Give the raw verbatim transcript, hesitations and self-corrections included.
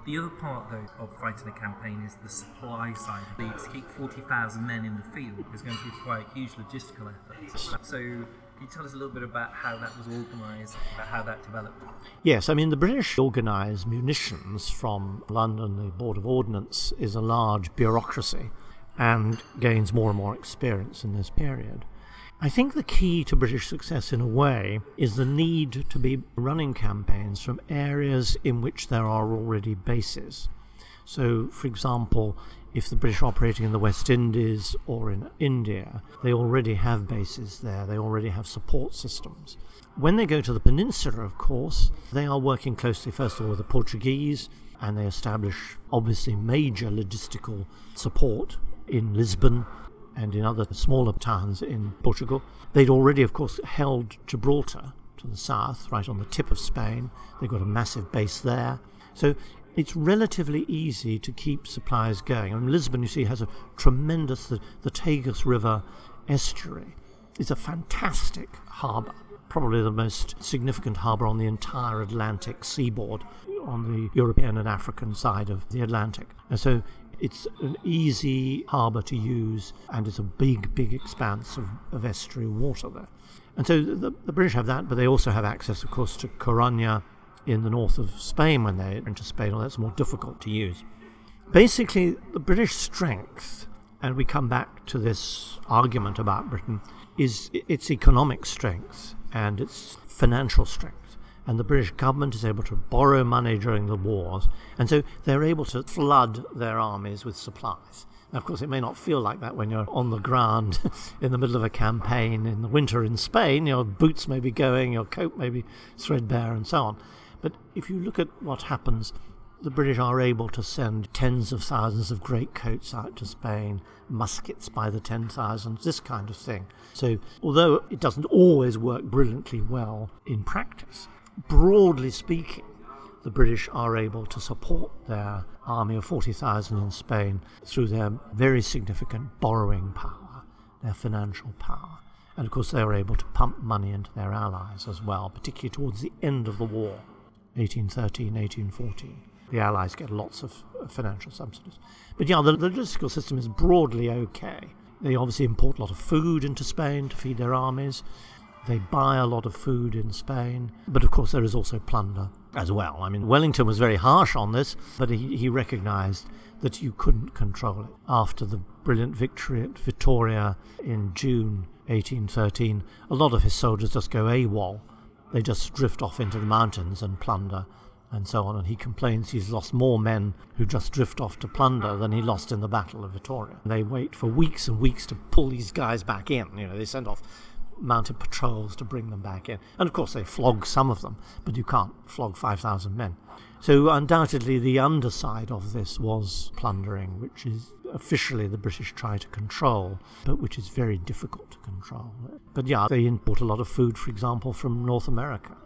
The other part, though, of fighting a campaign is the supply side. To keep forty thousand men in the field is going to require huge logistical efforts. So can you tell us a little bit about how that was organised, about how that developed? Yes, I mean, the British organise munitions from London. The Board of Ordnance is a large bureaucracy and gains more and more experience in this period. I think the key to British success, in a way, is the need to be running campaigns from areas in which there are already bases. So, for example, if the British are operating in the West Indies or in India, they already have bases there, they already have support systems. When they go to the peninsula, of course, they are working closely, first of all, with the Portuguese, and they establish, obviously, major logistical support in Lisbon and in other smaller towns in Portugal. They'd already, of course, held Gibraltar to the south, right on the tip of Spain. They've got a massive base there. So it's relatively easy to keep supplies going. I mean, Lisbon, you see, has a tremendous, the, the Tagus River estuary. It's a fantastic harbour, probably the most significant harbour on the entire Atlantic seaboard, on the European and African side of the Atlantic. And so it's an easy harbour to use, and it's a big, big expanse of, of estuary water there. And so the, the British have that, but they also have access, of course, to Coruña in the north of Spain when they're into Spain, or that's more difficult to use. Basically, the British strength, and we come back to this argument about Britain, is its economic strength and its financial strength. And the British government is able to borrow money during the wars, and so they're able to flood their armies with supplies. Now, of course, it may not feel like that when you're on the ground in the middle of a campaign in the winter in Spain. Your boots may be going, your coat may be threadbare, and so on. But if you look at what happens, the British are able to send tens of thousands of greatcoats out to Spain, muskets by the ten thousands, this kind of thing. So although it doesn't always work brilliantly well in practice, broadly speaking, the British are able to support their army of forty thousand in Spain through their very significant borrowing power, their financial power. And of course they are able to pump money into their allies as well, particularly towards the end of the war, eighteen thirteen, eighteen fourteen. The Allies get lots of financial subsidies. But yeah, the, the logistical system is broadly okay. They obviously import a lot of food into Spain to feed their armies. They buy a lot of food in Spain, but of course there is also plunder as well. I mean, Wellington was very harsh on this, but he, he recognised that you couldn't control it. After the brilliant victory at Vittoria in June eighteen thirteen, a lot of his soldiers just go AWOL. They just drift off into the mountains and plunder and so on, and he complains he's lost more men who just drift off to plunder than he lost in the Battle of Vittoria. They wait for weeks and weeks to pull these guys back in. You know, they send off mounted patrols to bring them back in. And of course they flog some of them, but you can't flog five thousand men. So undoubtedly the underside of this was plundering, which is officially the British try to control, but which is very difficult to control. But yeah, they import a lot of food, for example, from North America.